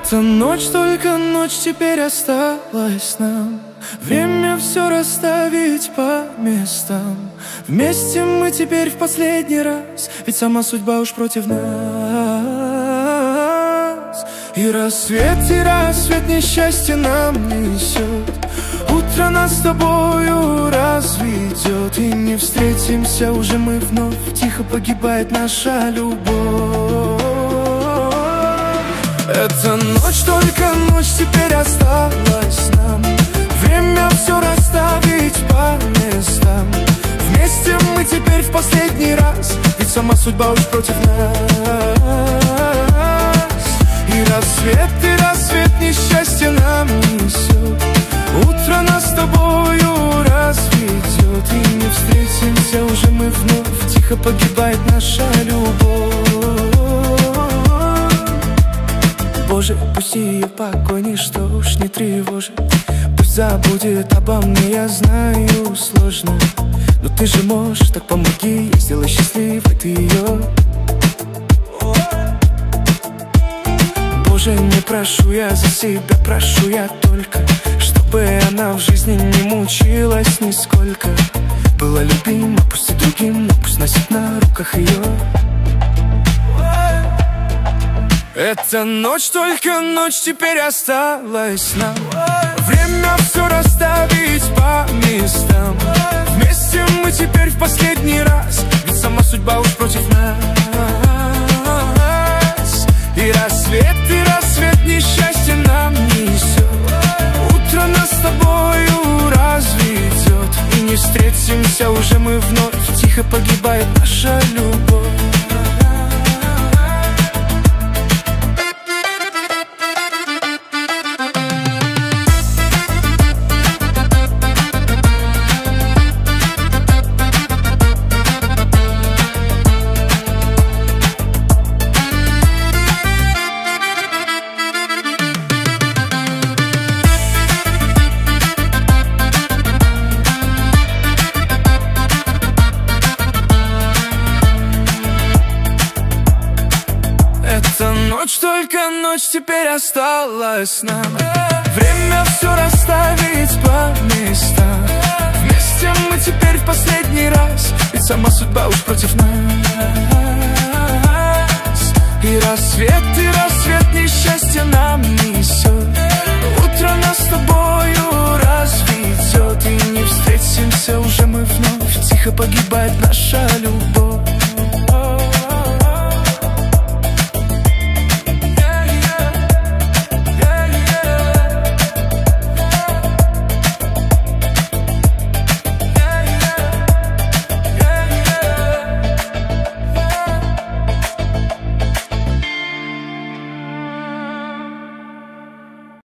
Эта ночь, только ночь теперь осталась нам. Время все расставить по местам. Вместе мы теперь в последний раз, ведь сама судьба уж против нас. И рассвет несчастье нам несет. Утро нас с тобою разведет. И не встретимся уже мы вновь. Тихо погибает наша любовь. Эта ночь, только ночь теперь осталась нам. Время все расставить по местам. Вместе мы теперь в последний раз, ведь сама судьба уж против нас. И рассвет несчастье нам несет. Утро нас с тобою разведет. И не встретимся уже мы вновь. Тихо погибает наша любовь. Боже, пусть ее покой ничто уж не тревожит. Пусть забудет обо мне, я знаю, сложно. Но ты же можешь, так помоги, сделай счастливой ты ее. Боже, не прошу я за себя, прошу я только, чтобы она в жизни не мучилась нисколько. Была любима, пусть и другим, но пусть носит на руках ее. Эта ночь, только ночь теперь осталась нам. Время все расставить по местам. Вместе мы теперь в последний раз, ведь сама судьба уж против нас. И рассвет несчастье нам несет. Утро нас с тобою разведет. И не встретимся уже мы вновь. Тихо погибает наша любовь. Эта ночь, только ночь теперь осталась нам. Время все расставить по местам. Вместе мы теперь в последний раз, ведь сама судьба уж против нас. И рассвет несчастье нам несет. Утро нас с тобою разведет. И не встретимся уже мы вновь. Тихо погибает наша любовь.